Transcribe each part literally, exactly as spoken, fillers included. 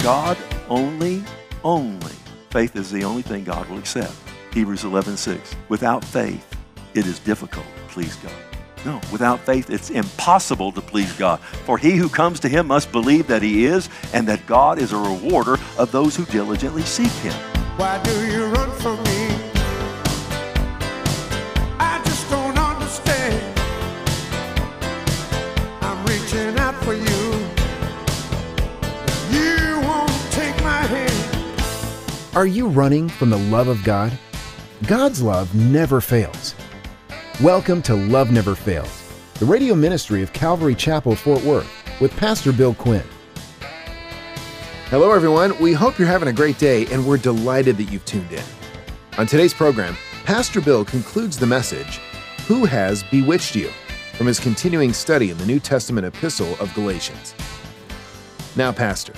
God only, only. Faith is the only thing God will accept. Hebrews eleven six. Without faith, it is difficult to please God. No, without faith, it's impossible to please God. For he who comes to him must believe that he is, and that God is a rewarder of those who diligently seek him. Why do you run from me? I just don't understand. I'm reaching out for you. You won't take my hand. Are you running from the love of God? God's love never fails. Welcome to Love Never Fails, the radio ministry of Calvary Chapel, Fort Worth, with Pastor Bill Quinn. Hello, everyone. We hope you're having a great day, and we're delighted that you've tuned in. On today's program, Pastor Bill concludes the message, Who Has Bewitched You?, from his continuing study in the New Testament epistle of Galatians. Now, Pastor.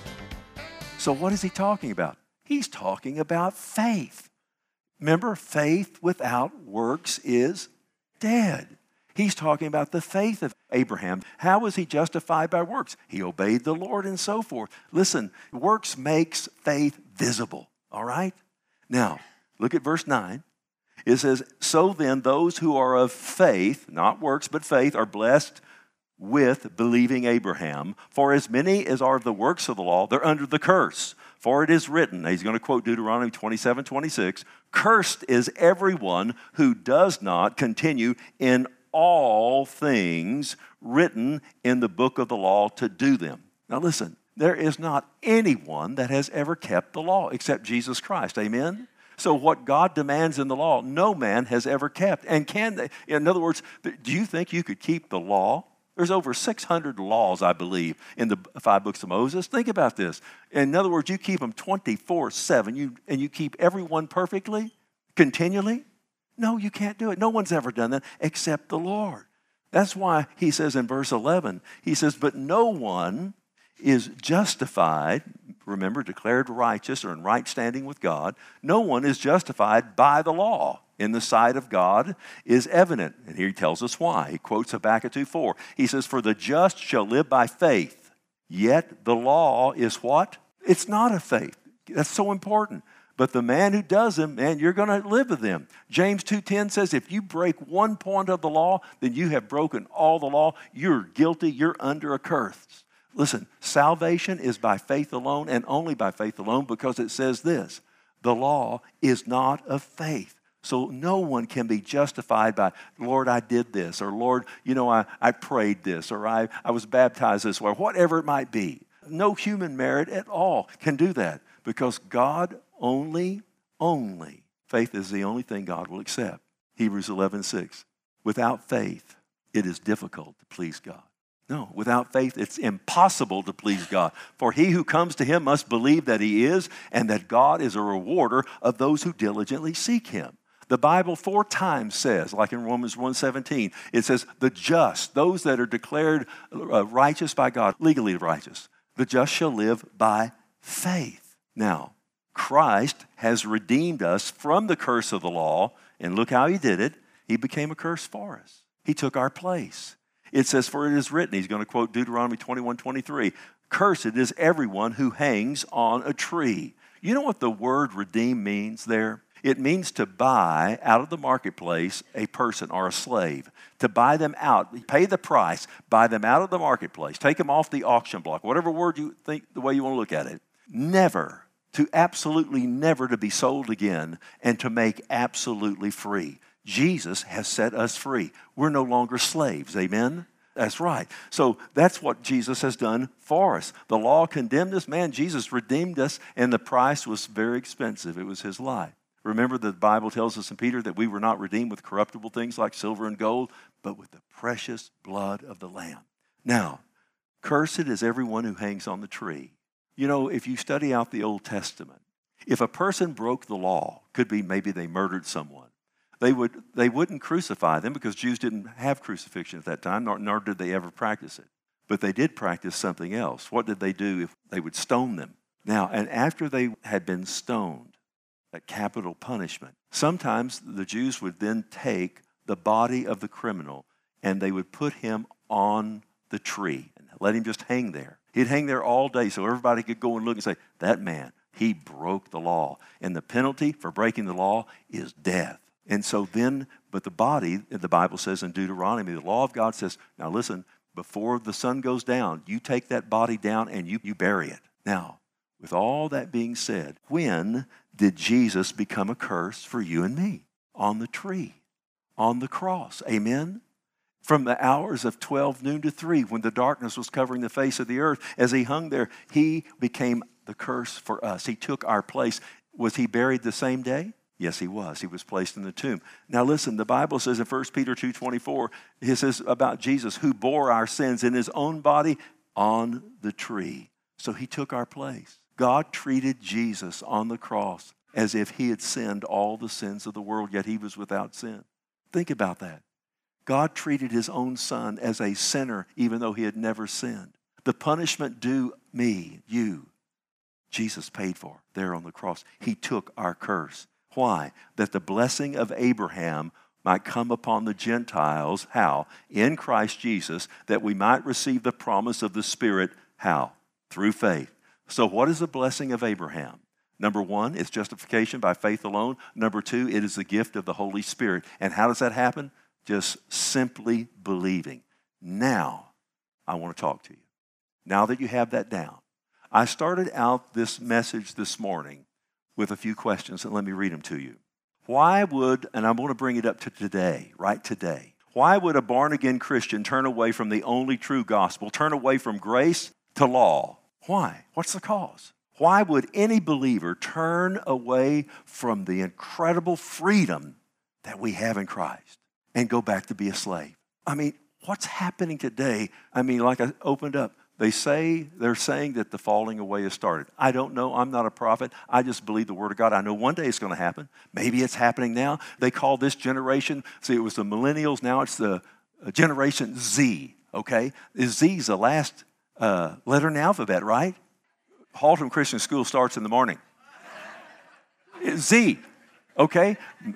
So what is he talking about? He's talking about faith. Remember, faith without works is dead. He's talking about the faith of Abraham. How was he justified by works? He obeyed the Lord and so forth. Listen, works makes faith visible, all right? Now, look at verse nine. It says, so then those who are of faith, not works, but faith, are blessed with believing Abraham. For as many as are of the works of the law, they're under the curse. For it is written, he's going to quote Deuteronomy twenty-seven twenty-six, cursed is everyone who does not continue in all things written in the book of the law to do them. Now listen, there is not anyone that has ever kept the law except Jesus Christ. Amen? So what God demands in the law, no man has ever kept. And can they? In other words, do you think you could keep the law? There's over six hundred laws, I believe, in the five books of Moses. Think about this. In other words, you keep them twenty-four seven, you, and you keep everyone perfectly, continually? No, you can't do it. No one's ever done that except the Lord. That's why he says in verse eleven, he says, but no one is justified, remember, declared righteous or in right standing with God. No one is justified by the law. In the sight of God is evident. And here he tells us why. He quotes Habakkuk two four. He says, for the just shall live by faith, yet the law is what? It's not of faith. That's so important. But the man who does them, man, you're going to live with them. James two ten says, if you break one point of the law, then you have broken all the law. You're guilty. You're under a curse. Listen, salvation is by faith alone and only by faith alone, because it says this, the law is not of faith. So no one can be justified by, Lord, I did this, or Lord, you know, I, I prayed this, or I, I was baptized this way, or whatever it might be. No human merit at all can do that, because God only, only, faith is the only thing God will accept. Hebrews eleven six. Without faith, it is difficult to please God. No, without faith, it's impossible to please God. For he who comes to him must believe that he is, and that God is a rewarder of those who diligently seek him. The Bible four times says, like in Romans one seventeen, it says, the just, those that are declared uh, righteous by God, legally righteous, the just shall live by faith. Now, Christ has redeemed us from the curse of the law, and look how he did it. He became a curse for us. He took our place. It says, for it is written, he's going to quote Deuteronomy twenty-one twenty-three, cursed is everyone who hangs on a tree. You know what the word redeem means there? It means to buy out of the marketplace a person or a slave, to buy them out, pay the price, buy them out of the marketplace, take them off the auction block, whatever word you think, the way you want to look at it. Never, to absolutely never to be sold again, and to make absolutely free. Jesus has set us free. We're no longer slaves, amen? That's right. So that's what Jesus has done for us. The law condemned us, man, Jesus redeemed us, and the price was very expensive. It was his life. Remember, the Bible tells us in Peter that we were not redeemed with corruptible things like silver and gold, but with the precious blood of the Lamb. Now, cursed is everyone who hangs on the tree. You know, if you study out the Old Testament, if a person broke the law, could be maybe they murdered someone, they, would, they wouldn't crucify them because Jews didn't have crucifixion at that time, nor, nor did they ever practice it. But they did practice something else. What did they do? If they would stone them. Now, and after they had been stoned, that capital punishment, sometimes the Jews would then take the body of the criminal and they would put him on the tree and let him just hang there. He'd hang there all day so everybody could go and look and say, that man, he broke the law. And the penalty for breaking the law is death. And so then, but the body, the Bible says in Deuteronomy, the law of God says, now listen, before the sun goes down, you take that body down and you, you bury it. Now, with all that being said, when did Jesus become a curse for you and me? On the tree, on the cross. Amen? From the hours of twelve noon to three, when the darkness was covering the face of the earth, as he hung there, he became the curse for us. He took our place. Was he buried the same day? Yes, he was. He was placed in the tomb. Now listen, the Bible says in First Peter two twenty-four, it says about Jesus, who bore our sins in his own body on the tree. So he took our place. God treated Jesus on the cross as if he had sinned all the sins of the world, yet he was without sin. Think about that. God treated his own son as a sinner, even though he had never sinned. The punishment due me, you, Jesus paid for there on the cross. He took our curse. Why? That the blessing of Abraham might come upon the Gentiles. How? In Christ Jesus, that we might receive the promise of the Spirit. How? Through faith. So what is the blessing of Abraham? Number one, it's justification by faith alone. Number two, it is the gift of the Holy Spirit. And how does that happen? Just simply believing. Now, I want to talk to you. Now that you have that down. I started out this message this morning with a few questions, and let me read them to you. Why would, and I'm going to bring it up to today, right today. Why would a born-again Christian turn away from the only true gospel, turn away from grace to law? Why? What's the cause? Why would any believer turn away from the incredible freedom that we have in Christ and go back to be a slave? I mean, what's happening today? I mean, like I opened up, they say, they're saying that the falling away has started. I don't know. I'm not a prophet. I just believe the Word of God. I know one day it's going to happen. Maybe it's happening now. They call this generation, see, it was the millennials. Now it's the generation Z, okay? Z is the last uh, letter in the alphabet, right? Haltom Christian School starts in the morning. Z, okay?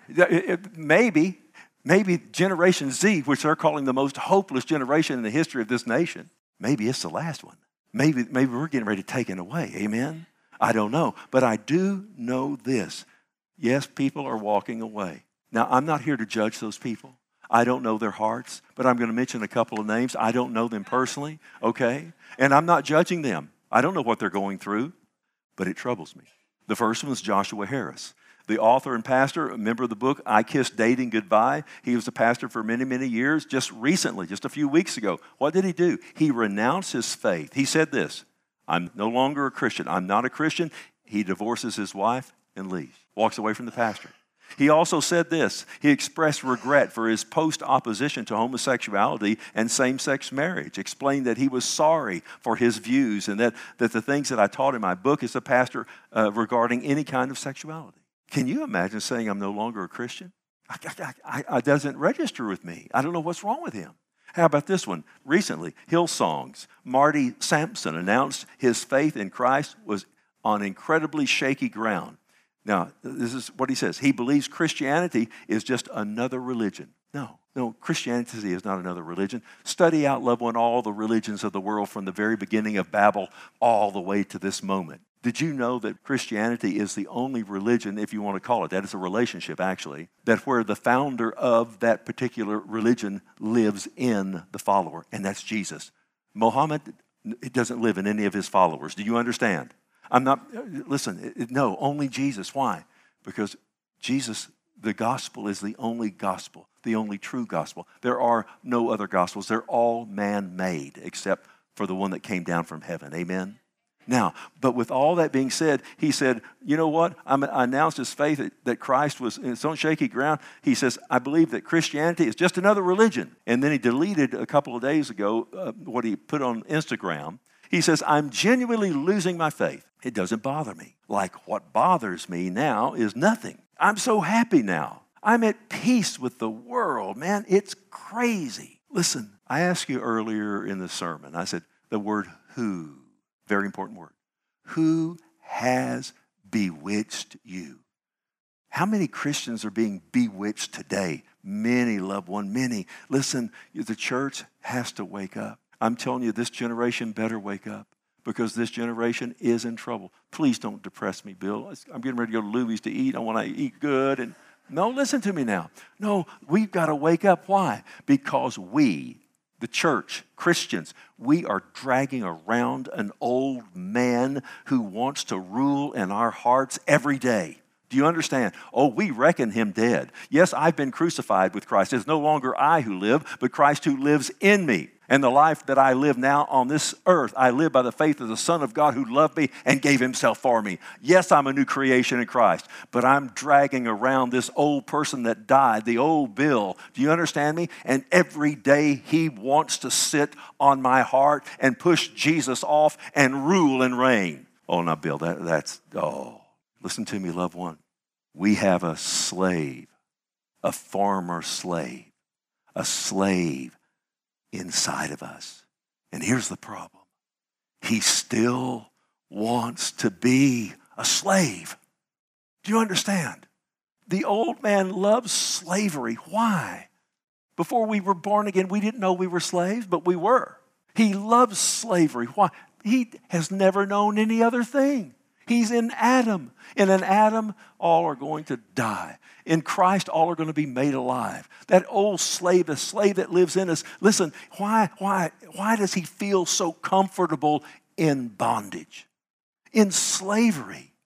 Maybe, maybe Generation Z, which they're calling the most hopeless generation in the history of this nation, maybe it's the last one. Maybe, maybe we're getting ready to take it away. Amen? I don't know. But I do know this. Yes, people are walking away. Now, I'm not here to judge those people. I don't know their hearts, but I'm going to mention a couple of names. I don't know them personally, okay? And I'm not judging them. I don't know what they're going through, but it troubles me. The first one is Joshua Harris, the author and pastor, a member of the book, I Kissed Dating Goodbye. He was a pastor for many, many years. Just recently, just a few weeks ago, what did he do? He renounced his faith. He said this, I'm no longer a Christian. I'm not a Christian. He divorces his wife and leaves, walks away from the pastor. He also said this. He expressed regret for his post-opposition to homosexuality and same-sex marriage, explained that he was sorry for his views and that, that the things that I taught in my book as a pastor uh, regarding any kind of sexuality. Can you imagine saying I'm no longer a Christian? I, I, I, it doesn't register with me. I don't know what's wrong with him. How about this one? Recently, Hillsong's Marty Sampson announced his faith in Christ was on incredibly shaky ground. Now, this is what he says. He believes Christianity is just another religion. No, no, Christianity is not another religion. Study out, loved one, all the religions of the world from the very beginning of Babel all the way to this moment. Did you know that Christianity is the only religion, if you want to call it that, it's a relationship actually, that where the founder of that particular religion lives in the follower, and that's Jesus. Muhammad, it doesn't live in any of his followers. Do you understand? I'm not, listen, no, only Jesus. Why? Because Jesus, the gospel is the only gospel, the only true gospel. There are no other gospels. They're all man-made except for the one that came down from heaven. Amen? Now, but with all that being said, he said, you know what? I'm, I announced his faith that, that Christ was in its own shaky ground. He says, I believe that Christianity is just another religion. And then he deleted a couple of days ago uh, what he put on Instagram. He says, I'm genuinely losing my faith. It doesn't bother me. Like what bothers me now is nothing. I'm so happy now. I'm at peace with the world, man. It's crazy. Listen, I asked you earlier in the sermon, I said the word who, very important word. Who has bewitched you? How many Christians are being bewitched today? Many, loved one, many. Listen, the church has to wake up. I'm telling you, this generation better wake up. because this generation is in trouble. Please don't depress me, Bill. I'm getting ready to go to Louie's to eat. I want to eat good. And no, listen to me now. No, we've got to wake up. Why? Because we, the church, Christians, we are dragging around an old man who wants to rule in our hearts every day. Do you understand? Oh, we reckon him dead. Yes, I've been crucified with Christ. It's no longer I who live, but Christ who lives in me. And the life that I live now on this earth, I live by the faith of the Son of God who loved me and gave himself for me. Yes, I'm a new creation in Christ, but I'm dragging around this old person that died, the old Bill. Do you understand me? And every day he wants to sit on my heart and push Jesus off and rule and reign. Oh, now, Bill, that, that's, oh, listen to me, loved one. We have a slave, a former slave, a slave inside of us. And here's the problem. He still wants to be a slave. Do you understand? The old man loves slavery. Why? Before we were born again, we didn't know we were slaves, but we were. He loves slavery. Why? He has never known any other thing. He's in Adam. And in Adam, all are going to die. In Christ, all are going to be made alive. That old slave, the slave that lives in us, listen, why, why, why does he feel so comfortable in bondage, in slavery?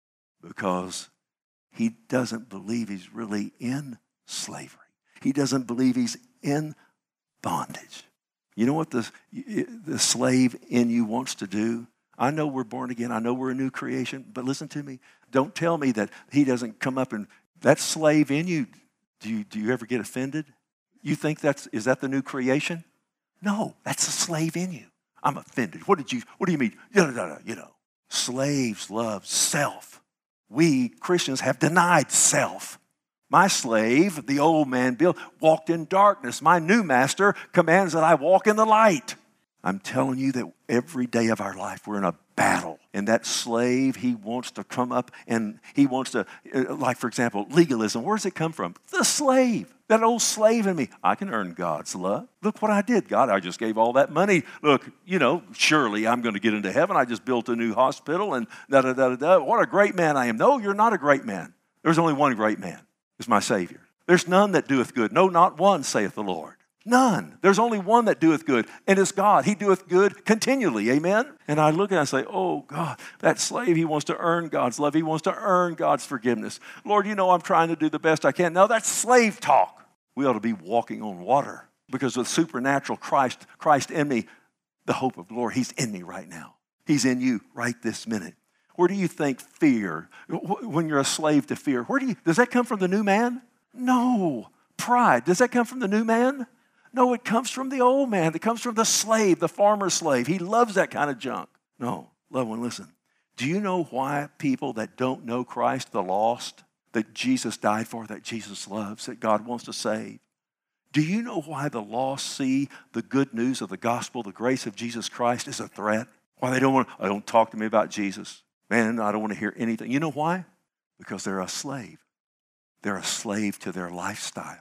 Because he doesn't believe he's really in slavery. He doesn't believe he's in bondage. You know what the, the slave in you wants to do? I know we're born again. I know we're a new creation. But listen to me. Don't tell me that he doesn't come up and that slave in you, do you, do you ever get offended? You think that's, is that the new creation? No, that's the slave in you. I'm offended. What did you, what do you mean? You know, slaves love self. We Christians have denied self. My slave, the old man Bill, walked in darkness. My new master commands that I walk in the light. I'm telling you that every day of our life, we're in a battle. And that slave, he wants to come up and he wants to, like, for example, legalism. Where does it come from? The slave, that old slave in me. I can earn God's love. Look what I did. God, I just gave all that money. Look, you know, surely I'm going to get into heaven. I just built a new hospital and da-da-da-da-da. What a great man I am. No, you're not a great man. There's only one great man. It's my Savior. There's none that doeth good. No, not one, saith the Lord. None. There's only one that doeth good, and it's God. He doeth good continually. Amen? And I look and I say, oh, God, that slave, he wants to earn God's love. He wants to earn God's forgiveness. Lord, you know I'm trying to do the best I can. No, that's slave talk. We ought to be walking on water because with supernatural Christ, Christ in me, the hope of glory, he's in me right now. He's in you right this minute. Where do you think fear, when you're a slave to fear, where do you, does that come from the new man? No. Pride, does that come from the new man? No, it comes from the old man. It comes from the slave, the farmer slave. He loves that kind of junk. No, loved one, listen. Do you know why people that don't know Christ, the lost, that Jesus died for, that Jesus loves, that God wants to save? Do you know why the lost see the good news of the gospel, the grace of Jesus Christ is a threat? Why they don't want to, oh, don't talk to me about Jesus. Man, I don't want to hear anything. You know why? Because they're a slave. They're a slave to their lifestyle.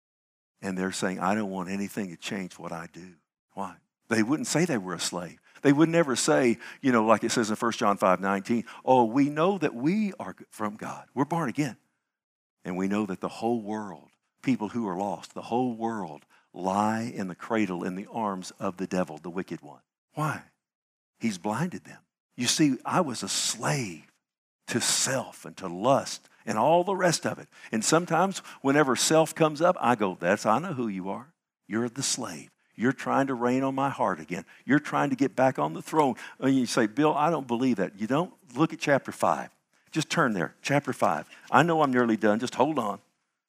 And they're saying, I don't want anything to change what I do. Why? They wouldn't say they were a slave. They would never say, you know, like it says in First John five nineteen, oh, we know that we are from God. We're born again. And we know that the whole world, people who are lost, the whole world lie in the cradle in the arms of the devil, the wicked one. Why? He's blinded them. You see, I was a slave to self and to lust and all the rest of it. And sometimes whenever self comes up, I go, that's, I know who you are. You're the slave. You're trying to reign on my heart again. You're trying to get back on the throne. And you say, Bill, I don't believe that. You don't? Look at chapter five. Just turn there, chapter five. I know I'm nearly done. Just hold on.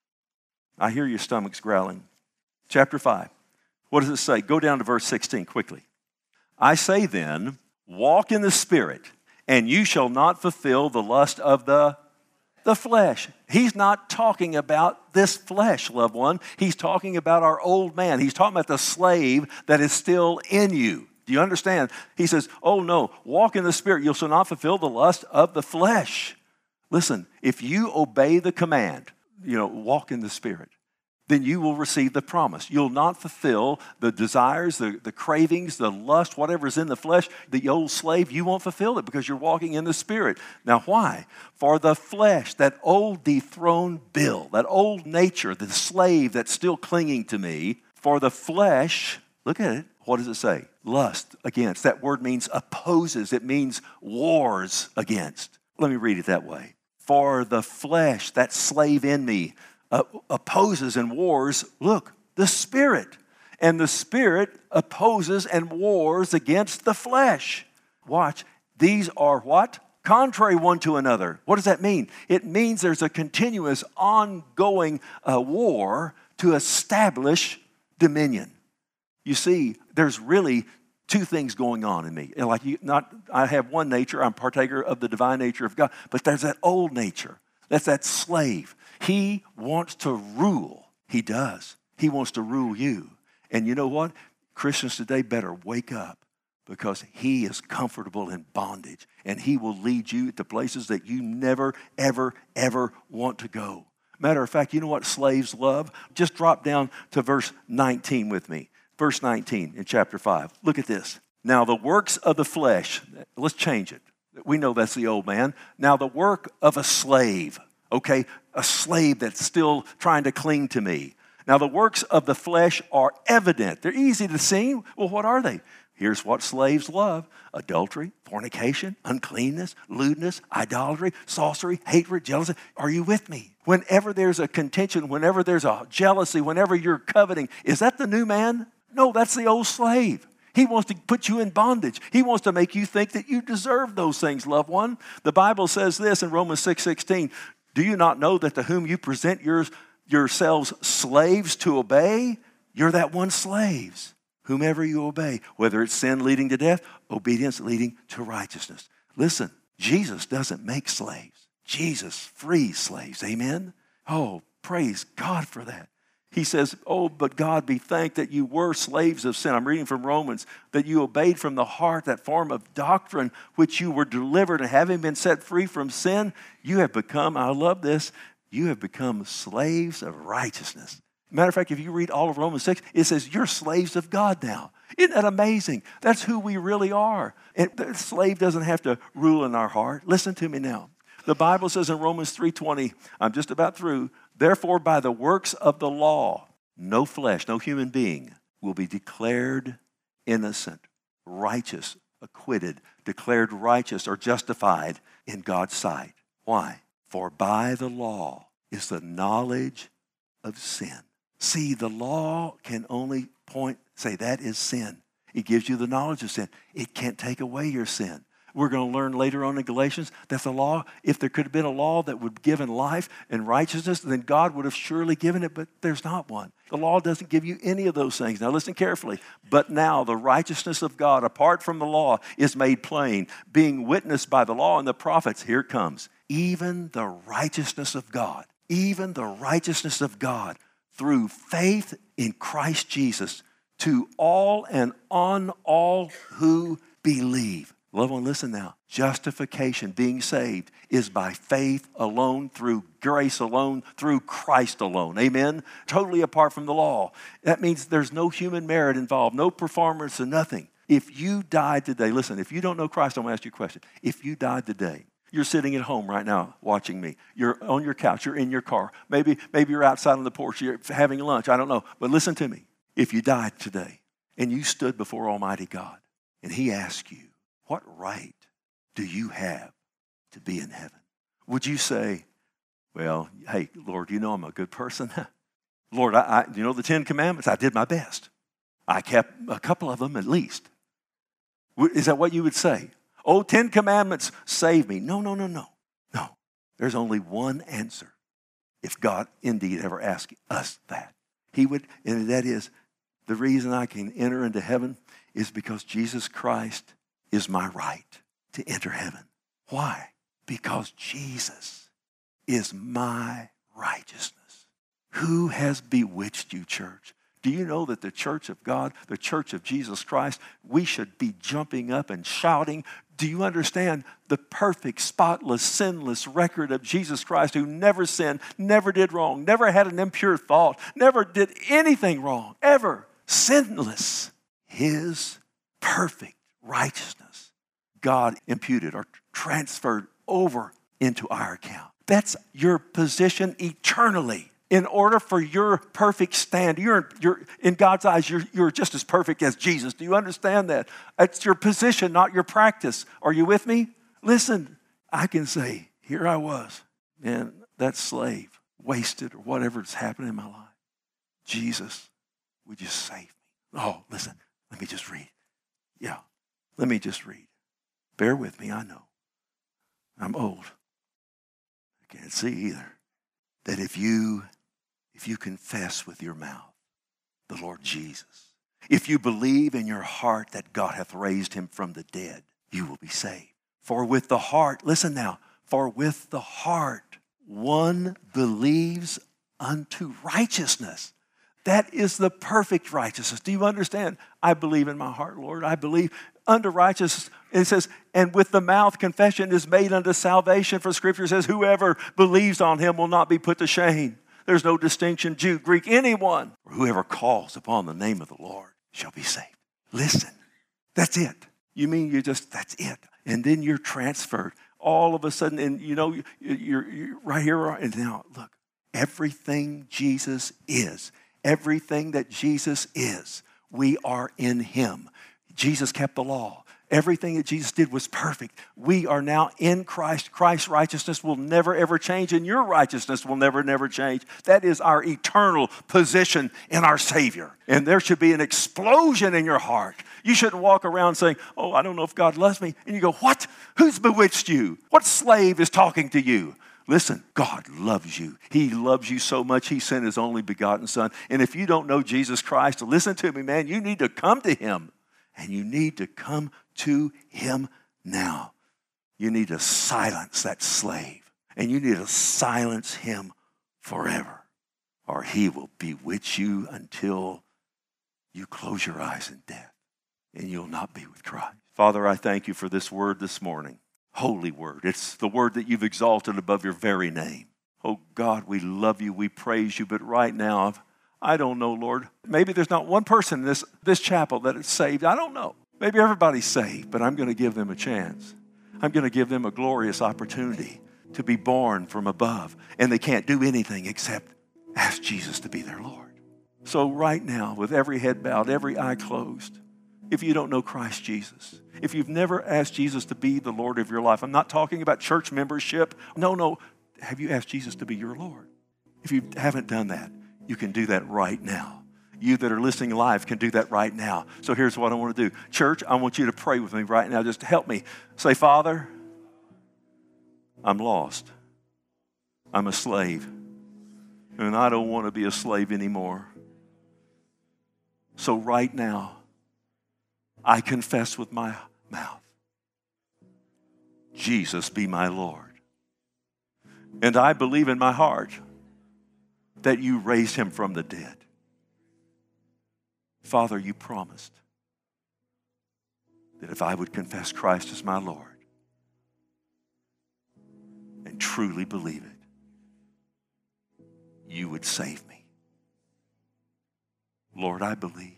I hear your stomachs growling. Chapter five. What does it say? Go down to verse sixteen quickly. I say then, walk in the Spirit, and you shall not fulfill the lust of the, the flesh. He's not talking about this flesh, loved one. He's talking about our old man. He's talking about the slave that is still in you. Do you understand? He says, oh no, walk in the Spirit. You shall not fulfill the lust of the flesh. Listen, if you obey the command, you know, walk in the Spirit, then you will receive the promise. You'll not fulfill the desires, the, the cravings, the lust, whatever's in the flesh. The old slave, you won't fulfill it because you're walking in the Spirit. Now, why? For the flesh, that old dethroned Bill, that old nature, the slave that's still clinging to me, for the flesh, look at it, what does it say? Lust against. That word means opposes. It means wars against. Let me read it that way. For the flesh, that slave in me, Uh, opposes and wars, look, the Spirit. And the Spirit opposes and wars against the flesh. Watch, these are what? Contrary one to another. What does that mean? It means there's a continuous, ongoing uh, war to establish dominion. You see, there's really two things going on in me. Like you, not, I have one nature, I'm partaker of the divine nature of God, but there's that old nature. That's that slave. He wants to rule. He does. He wants to rule you. And you know what? Christians today better wake up because he is comfortable in bondage and he will lead you to places that you never, ever, ever want to go. Matter of fact, you know what slaves love? Just drop down to verse nineteen with me. Verse nineteen in chapter five. Look at this. Now the works of the flesh, let's change it. We know that's the old man. Now the work of a slave, okay, a slave that's still trying to cling to me. Now the works of the flesh are evident. They're easy to see. Well, what are they? Here's what slaves love: adultery, fornication, uncleanness, lewdness, idolatry, sorcery, hatred, jealousy. Are you with me? Whenever there's a contention, whenever there's a jealousy, whenever you're coveting, is that the new man? No, that's the old slave. He wants to put you in bondage. He wants to make you think that you deserve those things, loved one. The Bible says this in Romans six sixteen. Do you not know that to whom you present yours, yourselves slaves to obey, you're that one slaves, whomever you obey, whether it's sin leading to death, obedience leading to righteousness. Listen, Jesus doesn't make slaves. Jesus frees slaves, amen? Oh, praise God for that. He says, oh, but God be thanked that you were slaves of sin. I'm reading from Romans, that you obeyed from the heart that form of doctrine which you were delivered, and having been set free from sin, you have become, I love this, you have become slaves of righteousness. Matter of fact, if you read all of Romans six, it says you're slaves of God now. Isn't that amazing? That's who we really are. And the slave doesn't have to rule in our heart. Listen to me now. The Bible says in Romans three twenty, I'm just about through, therefore by the works of the law, no flesh, no human being will be declared innocent, righteous, acquitted, declared righteous or justified in God's sight. Why? For by the law is the knowledge of sin. See, the law can only point, say that is sin. It gives you the knowledge of sin. It can't take away your sin. We're going to learn later on in Galatians that the law, if there could have been a law that would have given life and righteousness, then God would have surely given it, but there's not one. The law doesn't give you any of those things. Now listen carefully. But now the righteousness of God, apart from the law, is made plain, being witnessed by the law and the prophets. Here it comes. Even the righteousness of God, even the righteousness of God through faith in Christ Jesus to all and on all who believe. Loved one, listen now. Justification, being saved, is by faith alone, through grace alone, through Christ alone. Amen? Totally apart from the law. That means there's no human merit involved, no performance and nothing. If you died today, listen, if you don't know Christ, I'm going to ask you a question. If you died today, you're sitting at home right now watching me. You're on your couch, you're in your car. Maybe, maybe you're outside on the porch, you're having lunch, I don't know. But listen to me. If you died today and you stood before Almighty God and He asked you, what right do you have to be in heaven? Would you say, well, hey, Lord, you know I'm a good person. Lord, I, I, you know the Ten Commandments? I did my best. I kept a couple of them at least. Is that what you would say? Oh, Ten Commandments, save me. No, no, no, no. No, there's only one answer if God indeed ever asked us that. He would, and that is, the reason I can enter into heaven is because Jesus Christ is my right to enter heaven. Why? Because Jesus is my righteousness. Who has bewitched you, church, Do you know that the church of God, the church of Jesus Christ, we should be jumping up and shouting? Do you understand the perfect, spotless, sinless record of Jesus Christ, who never sinned, never did wrong, never had an impure thought, never did anything wrong, ever, sinless? His perfect righteousness, God imputed or transferred over into our account. That's your position eternally. In order for your perfect stand, you're, you're in God's eyes, you're, you're just as perfect as Jesus. Do you understand that? It's your position, not your practice. Are you with me? Listen, I can say, here I was, and that slave, wasted or whatever's happened in my life. Jesus, would you save me? Oh, listen, let me just read. Yeah, let me just read. Bear with me, I know. I'm old. I can't see either. That if you If you confess with your mouth the Lord Jesus, if you believe in your heart that God hath raised him from the dead, you will be saved. For with the heart, listen now, for with the heart one believes unto righteousness. That is the perfect righteousness. Do you understand? I believe in my heart, Lord. I believe unto righteousness. It says, and with the mouth confession is made unto salvation. For Scripture says, whoever believes on him will not be put to shame. There's no distinction, Jew, Greek, anyone. Or whoever calls upon the name of the Lord shall be saved. Listen, that's it. You mean you just, that's it. And then you're transferred. All of a sudden, and you know, you're, you're right here. And now, look, everything Jesus is, everything that Jesus is, we are in him. Jesus kept the law. Everything that Jesus did was perfect. We are now in Christ. Christ's righteousness will never, ever change, and your righteousness will never, never change. That is our eternal position in our Savior. And there should be an explosion in your heart. You shouldn't walk around saying, oh, I don't know if God loves me. And you go, what? Who's bewitched you? What slave is talking to you? Listen, God loves you. He loves you so much, he sent his only begotten Son. And if you don't know Jesus Christ, listen to me, man, you need to come to him. And you need to come to him now. You need to silence that slave. And you need to silence him forever. Or he will bewitch you until you close your eyes in death. And you'll not be with Christ. Father, I thank you for this word this morning. Holy word. It's the word that you've exalted above your very name. Oh God, we love you. We praise you. But right now, I don't know, Lord. Maybe there's not one person in this, this chapel that is saved. I don't know. Maybe everybody's saved, but I'm going to give them a chance. I'm going to give them a glorious opportunity to be born from above. And they can't do anything except ask Jesus to be their Lord. So right now, with every head bowed, every eye closed, if you don't know Christ Jesus, if you've never asked Jesus to be the Lord of your life, I'm not talking about church membership. No, no. Have you asked Jesus to be your Lord? If you haven't done that, you can do that right now. You that are listening live can do that right now. So here's what I want to do. Church, I want you to pray with me right now. Just help me. Say, Father, I'm lost. I'm a slave. And I don't want to be a slave anymore. So right now, I confess with my mouth, Jesus be my Lord. And I believe in my heart that you raised him from the dead. Father, you promised that if I would confess Christ as my Lord and truly believe it, you would save me. Lord, I believe.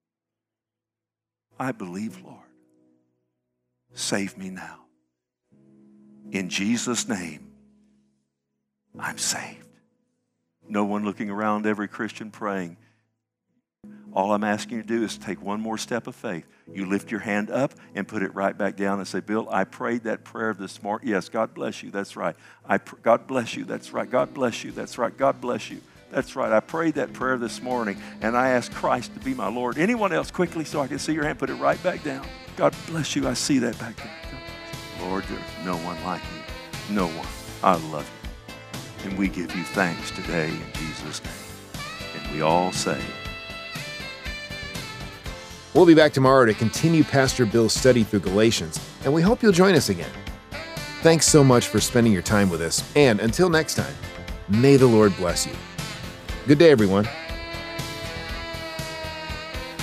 I believe, Lord. Save me now. In Jesus' name, I'm saved. No one looking around, every Christian praying. All I'm asking you to do is take one more step of faith. You lift your hand up and put it right back down and say, Bill, I prayed that prayer this morning. Yes, God bless you. That's right. I pr- God bless you. That's right. God bless you. That's right. God bless you. That's right. I prayed that prayer this morning, and I asked Christ to be my Lord. Anyone else, quickly, so I can see your hand, put it right back down. God bless you. I see that back there. Lord, there's no one like you. No one. I love you. And we give you thanks today in Jesus' name. And we all say, we'll be back tomorrow to continue Pastor Bill's study through Galatians, and we hope you'll join us again. Thanks so much for spending your time with us, and until next time, may the Lord bless you. Good day, everyone.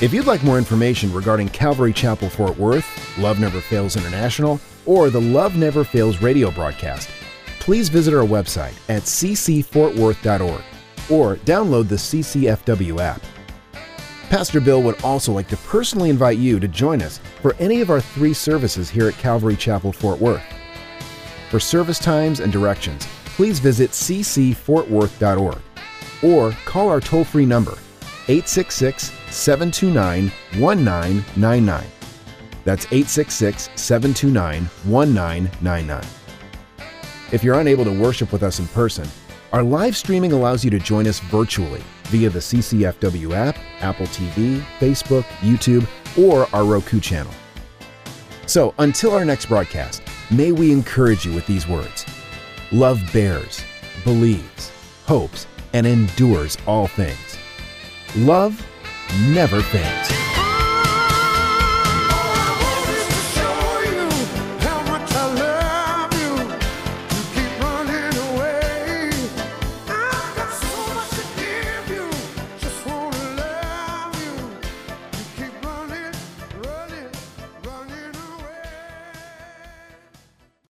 If you'd like more information regarding Calvary Chapel Fort Worth, Love Never Fails International, or the Love Never Fails radio broadcast, please visit our website at c c fort worth dot org or download the C C F W app. Pastor Bill would also like to personally invite you to join us for any of our three services here at Calvary Chapel Fort Worth. For service times and directions, please visit c c fort worth dot org or call our toll-free number, eight six six, seven two nine, one nine nine nine. That's eight six six, seven two nine, one nine nine nine. If you're unable to worship with us in person, our live streaming allows you to join us virtually via the C C F W app, Apple T V, Facebook, YouTube, or our Roku channel. So until our next broadcast, may we encourage you with these words. Love bears, believes, hopes, and endures all things. Love never fails.